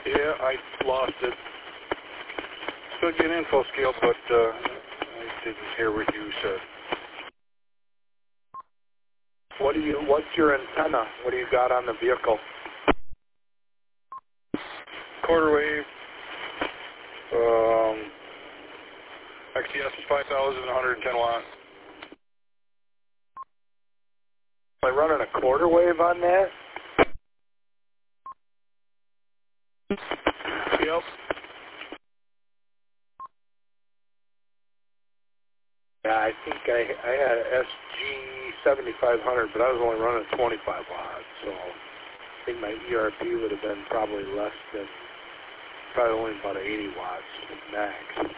Yeah, I lost it. Still get info scale, but I didn't hear what you said. What's your antenna? What do you got on the vehicle? Quarter wave. XTS is 5,110 watts. Am I running a quarter wave on that? Yep. Yeah, I think I had a SG7500, but I was only running 25 watts, so I think my ERP would have been probably less than, probably only about 80 watts max.